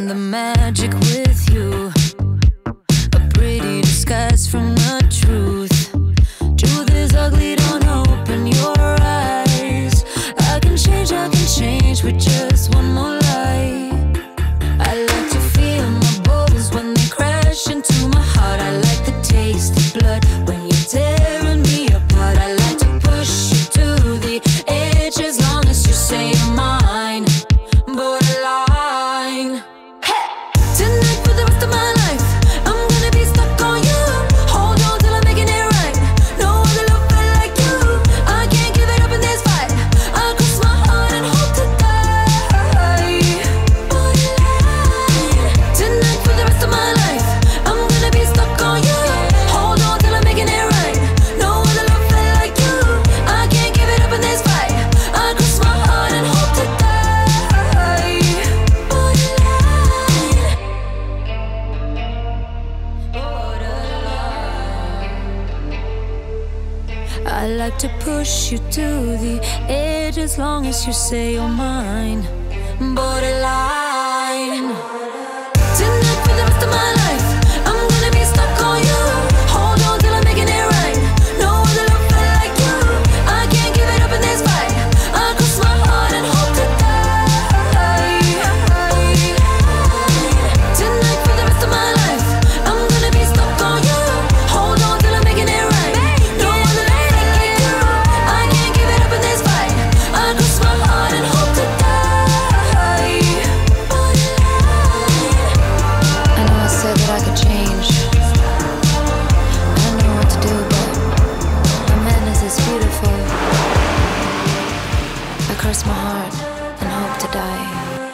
the magic with you. A pretty disguise from the truth. Truth is ugly, don't open your eyes. I can change with just one more lie. I like to feel my bones when they crash into my heart. I like the taste of blood when you're tearing me apart. I like to push you to the edge as long as you say you're mine. Borderline. Hey! Tonight for the rest of my life, I'm gonna be stuck on you. Hold on till I'm making it right. No other love felt like you. I can't give it up in this fight. I'll cross my heart and hope to die. Borderline. Tonight for the rest of my life, I'm gonna be stuck on you. Hold on till I'm making it right. No other love felt like you. I can't give it up in this fight. I'll cross my heart and hope to die. I like to push you to the edge as long as you say you're mine. Borderline. Tonight for the rest of my life, I'm gonna be stuck on you. Hold on till I'm making it right. No other love felt like you. I can't give it up in this fight. I'll cross my heart and hope to die. Tonight for the rest of my life, I'm gonna be stuck on you. Hold on till I'm making it right. No other love felt like you. I can't give it up in this fight. I'll cross my heart and hope to die. I know I said that I could change. I don't know what to do, but my madness is beautiful. I cross my heart and hope to die.